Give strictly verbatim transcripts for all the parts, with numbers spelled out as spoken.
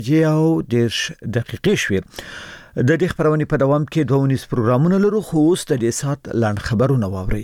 او دیرش دقیقې شوې. د دې خبرونې په دوام کې دوه ونیس پروګرامونه لرو، خو اوس د دې سات لاند خبرونه واورئ.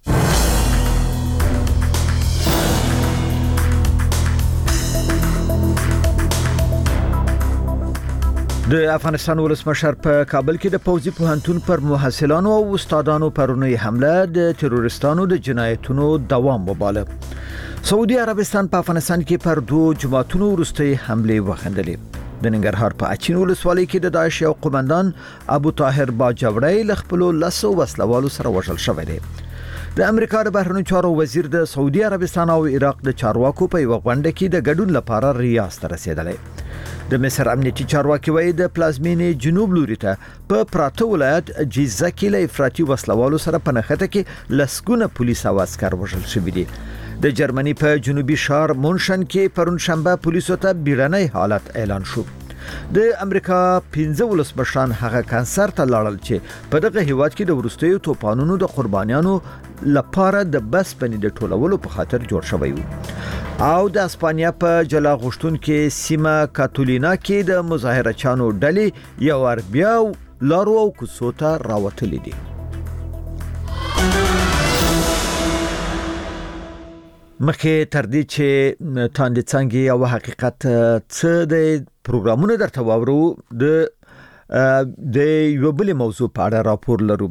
د افغانستان ولسمشر په کابل کې د پوځي پوهنتون پر محصلانو او استادانو پرونی حمله د تروریستانو د جنایتونو دوام وباله. سعودي عربستان په افغانستان کې پر دوه جماعتونو وروستي حمله وغندلې. د ننګرهار په اچین ولسوالۍ کې د داعش یو قومندان ابو طاهر باجوړی له خپل لاسو وسلوالو سره وژل شوی دی. د امریکا د بهرنیو چارو وزیر د سعودي عربستان او عراق د چارواکو په یو غونډه کې د ګډون لپاره ریاض ته رسیدلی. د مصر امنیتي چارواکي وایي د پلازمینې جنوب لوري ته په پراته ولایت جیزه کې له افراطي وسلوالو سره په نښته کې لسګونه پولیس او عسكر وژل شوي دي. د جرمني په جنوبي شهر مونشن کې پرون شنبه پولیسو ته بیړنی حالت اعلان شو. د امریکا پنځه ولسمشران هغه کانسر ته لاړل چې په دغه هیواد کې د ورستیو توپانونو د قربانیانو لپاره د بس پنی د ټولولو په خاطر جوړ شوی وو. او د اسپانیا په جلا غشتون کې سیمه کاتولینا کې د مظاهره چانو ډلې یو اربیا لارو او کوڅو ته راوتلې دي. مخکې تر دې چې تاندې څنګه او حقیقت څه د پروګرامونو درته واورو د د یو بل موضوع په اړه راپور لرو.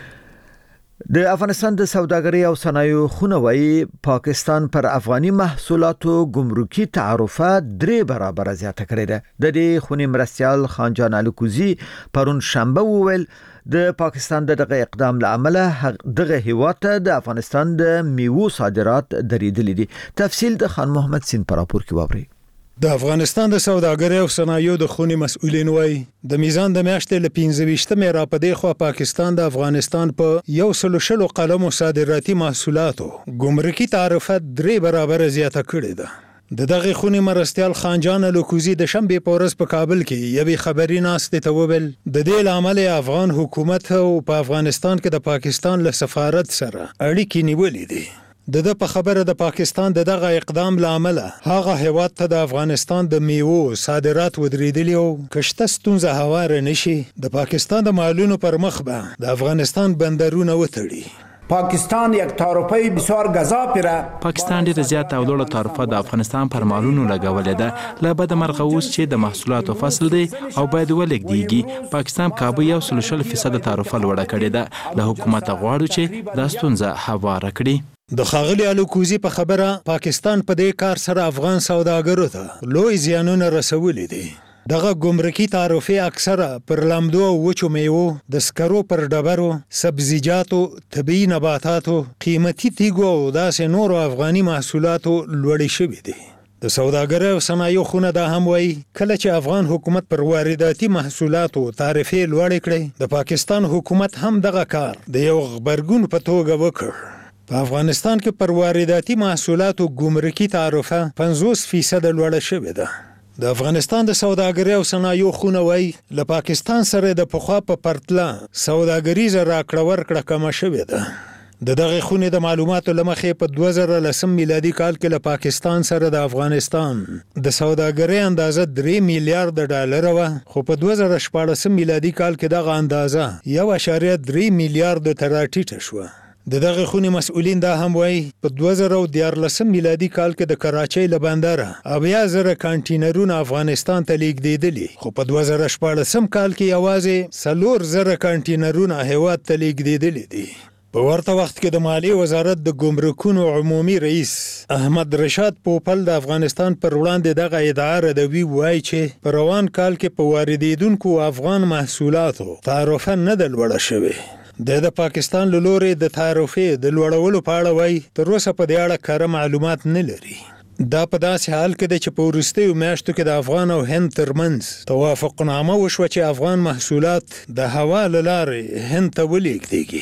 د افغانستان د سوداګرۍ او صنایعو خونه وایي پاکستان پر افغاني محصولاتو ګمرکي تعرفه درې برابر زیاته کړې ده. د دې خونې مرستیال خانجان الکوزی پرون شنبه وویل د پاکستان دغه اقدام لامل دغه هیواد ته د افغانستان د میوو صادرات درېدلې دي. تفصیل د خان محمد سین پر راپور کې واورئ. د افغانستان د سوداګرۍ او صنایعو د خونې مسؤلین وایي د میزان د میاشتې له پنځه ویشتمې را پدې خو پاکستان د افغانستان په یو سل شلو قلمو صادراتي محصولاتو ګمرکي تعرفه درې برابر زیاته کړې ده. د دغه خونې مرستیال خانجان الکوزی د شنبه په ورځ په کابل کې یوې خبري ناستې ته وویل د دې لامل افغان حکومت او په افغانستان کې د پاکستان له سفارت سره اړیکې نیولې دي. د د په خبره د پاکستان د دغه اقدام لامل هغه هیواد ته د افغانستان د میوو صادرات ودرېدلي او کشته ستونزه هواره نشي د پاکستان د مالونو پر مخ به د افغانستان بندرونه وتړي. پاکستان یک تعرفه بسیار گزافی را پاکستان ډېر زیات او لوړه تعرفه د افغانستان پر مالونو لګولې ده. له بده مرغه اوس چې د محصولاتو فصل دی او باید ولګديږي پاکستان کابو یو سل شل فیصد تعرفه لوړه کړې ده. له حکومت غواړو چې دا ستونزه هواره کړي. د خاغلی الکوزی په خبره پاکستان په دې کار سره افغان سوداګرو ته لوی زیانونه رسولي دي. دغه ګمرکي تعرفه اکثره پر لامدو او وچو میوو د سکرو پر ډبرو سبزیجاتو طبي نباتاتو قیمتي تیګو او داسې نورو افغاني محصولاتو لوړې شوې دي. د سوداګرۍ او صنایعو خونه دا هم وایي کله چې افغان حکومت پر وارداتي محصولاتو تعرفه لوړې کړې د پاکستان حکومت هم دغه کار د یو غبرګون په توګه وکړ. په افغانستان کې پر وارداتي محصولاتو ګمرکي تعرفه پنځوس فیصد لوړه شوې ده. د افغانستان د سوداګرۍ او صنایعو خونه وایي له پاکستان سره د پخوا په پرتله سوداګریزه راکړه ورکړه کمه شوې ده. د دغه خونې د معلوماتو له مخې په دوه زره لسم میلادي کال کې له پاکستان سره د افغانستان د سوداګرۍ اندازه درې میلیارډ ډالر وه، خو په دوه زره شپاړسم میلادي کال کې دغه اندازه یو اعشاریه درې میلیارډ ته راټیټه شوه. د دغه خونې مسؤلین دا هم وایي په دوه زره دیارلسم میلادي کال کې د کراچۍ له بندره اویا زره کانټینرونه افغانستان ته لیږدېدلي، خو په دوه زره شپاړسم کال کې یوازې څلور زره کانټینرونه هیواد ته لیږدېدلي دي. په ورته وخت کې د مالیې وزارت د ګمرکونو عمومي رئیس احمد رشاد پوپل د افغانستان پر وړاندې دغه ادعا ردوي، وایي چې په روان کال کې په واردېدونکو افغان محصولاتو تعرفه نه ده لوړه شوې. د د پاکستان له لوري د تعرفې د لوړولو په اړه وایي تر اوسه په دې اړه کره معلومات نه لري. دا په داسې حال کې دی چې په وروستیو میاشتو کې د افغان او هند ترمنځ توافقنامه وشوه چې افغان محصولات د هوا له لارې هند ته ولېږدېږي.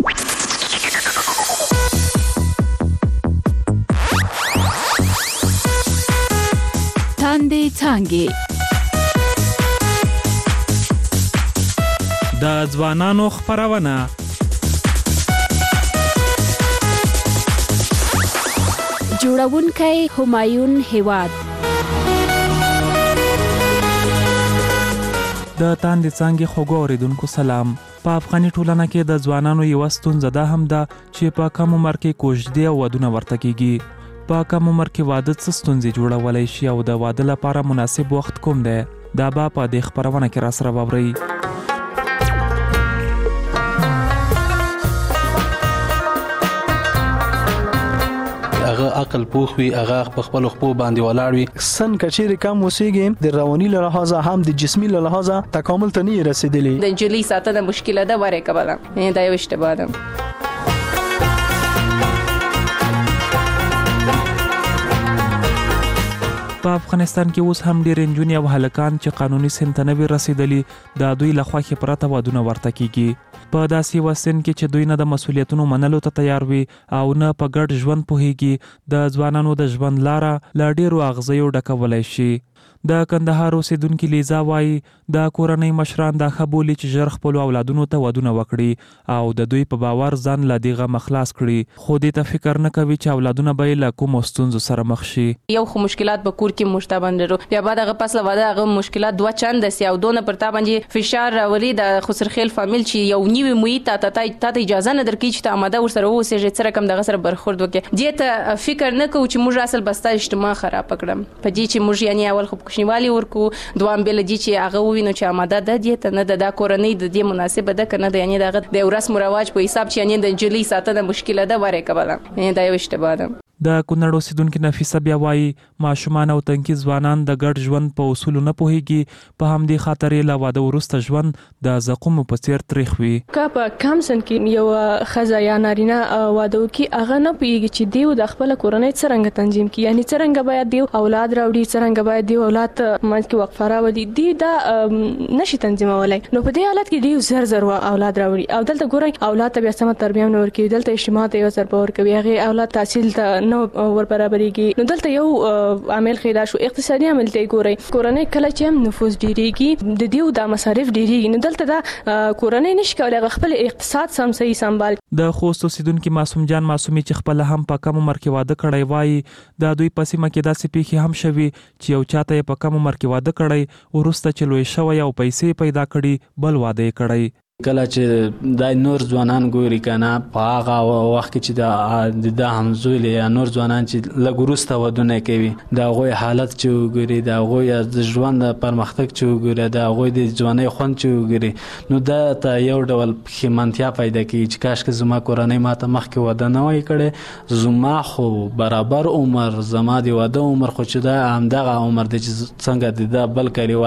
تاندې څانګې د ځوانانو خپرونه جوړونکی همایون هیواد د تاندې څانګې خوږو اورېدونکو سلام. په افغاني ټولنه کې د ځوانانو یوه ستونزه دا هم ده چې په کم عمر کې کوژدې او ودونه ورته کیږي. په کم عمر کې واده څه ستونزې جوړولی شي او د واده لپاره مناسب وخت کوم دی؟ دا به په دې خپرونه کې راسره واورئ. هغه عقل پوخ وي، هغه په خپل خپل باندې ولاړ وي. سن کچېر کم وسیږي د رواني له لحاظه هم د جسمي له لحاظه تکامل ته نه رسیدلی. د جلی ساتنه مشکله ده وره کبله. نه دا یو اشتباه ده. په افغانستان کې اوس هم ډېر نجونې او هلکان چې قانوني سن ته نه وي رسېدلي د دوی له خوښې پرته ودونه ورته کیږي. په داسې یوه سن کې چې دوی نه د مسؤلیتونو منلو ته تیار وي او نه په ګډ ژوند پوهیږي، د ځوانانو د ژوند لاره له ډېرو اغزیو ډکولی شي. د کندهار اوسیدونکي لیزا وایي د کورنۍ مشران دا ښه بولي چې ژر خپلو اولادونو ته ودونه وکړي او د دوی په باور ځان له دې غمه خلاص کړي، خو دې ته فکر نه کوي چې اولادونه به یې له کومو ستونزو سره مخ شي. یو خو مشکلات به کور کې موږ ته باندې لرو، بیا بعد هغه پس له واده هغه مشکلات دوه چنده سي او دونه پر تا باندې فشار راولي د خسرخیل فامیل چې یو نیوي محیط ته ته اجازه نه درکوي چې ته آماده ورسره واوسېږې څه رقم دغه سره برخورد وکړې. دې ته فکر نه کوو چې موږ اصل به ستا اجتماع خراب کړم په دې چې موږ یعنې اول خو کوچنیوالي ورکو، دوام بل دي چې هغه ووینو چې آماده ده دې ته نه ده دا کورنۍ د دې مناسبه ده که نه ده، یعنې دغه د یو رسم و رواج په حساب چې یعنې د نجلۍ ساتنه مشکله ده وره کبله، یعنې دا یو اشتباه ده. د کونړ اوسیدونکي نفیسه بیا وایي ماشومان او تنکي ځوانان د ګډ ژوند په اصولو نه پوهیږي، په همدې خاطر یې له واده وروسته ژوند د زقومو په څیر تریخ وي. که په کم سن کې یو ښځه یا نارینه واده وکړي هغه نه پوهیږي چې دیو د خپله کورنۍ څرنګه تنظیم کړي، یعنې څرنګه باید دیو اولاد راوړي، څرنګه باید دیو اولاد ته منځ کې وقفه راولي، دی دا نشي تنظیمولی. نو په دې حالت کې دیو زر زر اولاد راوړي او دلته ګورئ اولاد ته بیا سمه تربیه نه ورکوي، دلته اجتماع ته یو ضربه ورکوي، هغې اولاد تحصیل ته نه ور برابرېږي. نو دلته یو عامل خیدا شو اقتصادي عامل ته ګورئ، کورنۍ کله چې هم نفوس ډېرېږي د دیو دا مصارف ډېرېږي، نو دلته دا کورنۍ نشي کولی هغه خپل اقتصاد سم صحیح سنبال. د خوست اوسیدونکي معصوم جان معصومي چې خپله هم په کم عمر کې واده کړی وایي د دوی په سیمه کې داسې پیښې هم شوي چې یو چاته یې په کم عمر کې واده کړی وروسته چې لوی شوی او پیسې پیدا کړي بل واده یې کړی. کله چې دا نور ځوانان ګوري کنه په هغه وخت کې چې د د همزوی یا نور ځوانان چې لږ وروسته ودونه کوي د هغوی حالت چې وګوري، د هغوی د ژوند پرمختګ چې وګوري، د هغوی د ځوانۍ خوند چې وګوري، نو دا ته یو ډول پښیمانتیا پیدا کوي چې کاشکې زما کورنۍ ما ته مخکې واده نه وای کړی، زما خو برابر عمر زما د واده عمر خو چې دا همدغه عمر دی چې څنګه د دا بل کلي